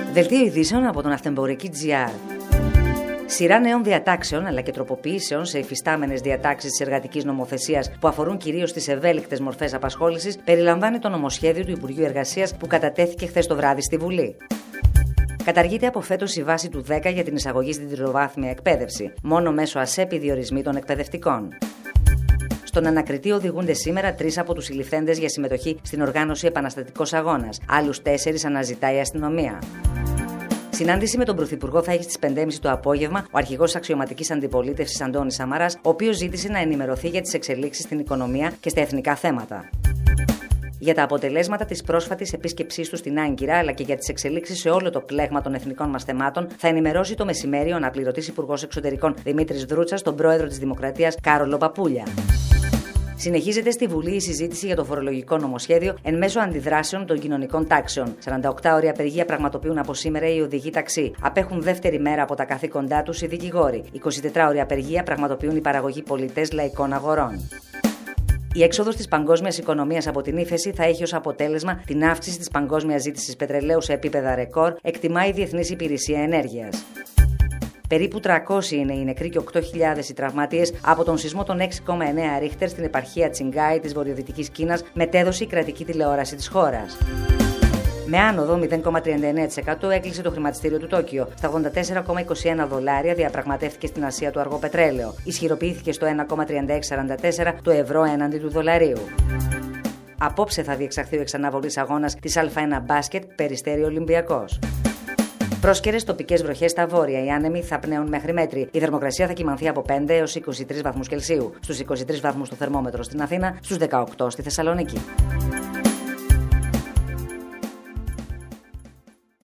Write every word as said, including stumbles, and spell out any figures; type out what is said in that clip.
Δελτίο ειδήσεων από τον Αυτεμπορική τζι αρ. Σειρά νέων διατάξεων αλλά και τροποποιήσεων σε υφιστάμενες διατάξεις της εργατικής νομοθεσίας που αφορούν κυρίως τις ευέλικτες μορφές απασχόλησης περιλαμβάνει το νομοσχέδιο του Υπουργείου Εργασίας που κατατέθηκε χθες το βράδυ στη Βουλή. Καταργείται από φέτος η βάση του δέκα για την εισαγωγή στην τριτοβάθμια εκπαίδευση, μόνο μέσω ΑΣΕΠ οι διορισμοί των εκπαιδευτικών. Στον ανακριτή οδηγούνται σήμερα τρεις από τους συλληφθέντες για συμμετοχή στην οργάνωση Επαναστατικός Αγώνας. Άλλους τέσσερις αναζητάει η αστυνομία. Συνάντηση με τον Πρωθυπουργό θα έχει στις πέντε και μισή το απόγευμα ο αρχηγός αξιωματικής αντιπολίτευσης Αντώνης Σαμαράς, ο οποίος ζήτησε να ενημερωθεί για τις εξελίξεις στην οικονομία και στα εθνικά θέματα. Για τα αποτελέσματα της πρόσφατης επίσκεψής του στην Άγκυρα αλλά και για τις εξελίξεις σε όλο το πλέγμα των εθνικών μας θεμάτων θα ενημερώσει το μεσημέρι ο αναπληρωτής Υπουργός Εξωτερικών Δημήτρης Δρούτσας τον πρόεδρο της Δημοκρατίας Κάρολο Παπούλια. Συνεχίζεται στη Βουλή η συζήτηση για το φορολογικό νομοσχέδιο εν μέσω αντιδράσεων των κοινωνικών τάξεων. σαράντα οκτώ ώρια απεργία πραγματοποιούν από σήμερα οι οδηγοί ταξί. Απέχουν δεύτερη μέρα από τα καθήκοντά τους οι δικηγόροι. είκοσι τέσσερις ώρια απεργία πραγματοποιούν οι παραγωγοί πολιτές λαϊκών αγορών. Η έξοδος της παγκόσμιας οικονομίας από την ύφεση θα έχει ως αποτέλεσμα την αύξηση της παγκόσμιας ζήτησης πετρελαίου σε επίπεδα ρεκόρ, εκτιμά η Διεθνής Υπηρεσία Ενέργειας. Περίπου τριακόσιοι είναι οι νεκροί και οκτώ χιλιάδες οι τραυματίες από τον σεισμό των έξι κόμμα εννέα ρίχτερ στην επαρχία Τσιγκάι της βορειοδυτικής Κίνας, μετέδωσε η κρατική τηλεόραση της χώρας. Με άνοδο μηδέν κόμμα τριάντα εννέα τοις εκατό έκλεισε το χρηματιστήριο του Τόκιο. Στα ογδόντα τέσσερα κόμμα είκοσι ένα δολάρια διαπραγματεύτηκε στην Ασία το αργό πετρέλαιο. Ισχυροποιήθηκε στο ένα κόμμα τριάντα έξι σαράντα τέσσερα το ευρώ έναντι του δολαρίου. Απόψε θα διεξαχθεί ο εξαναβολής αγώνας της Α ένα μπάσκετ Περιστέρι Ολυμπιακός. Πρόσκαιρες τοπικές βροχές στα βόρεια. Οι άνεμοι θα πνέουν μέχρι μέτρη. Η θερμοκρασία θα κυμανθεί από πέντε έως είκοσι τρεις βαθμούς Κελσίου. Στους είκοσι τρεις βαθμούς το θερμόμετρο στην Αθήνα, στους δεκαοκτώ στη Θεσσαλονίκη.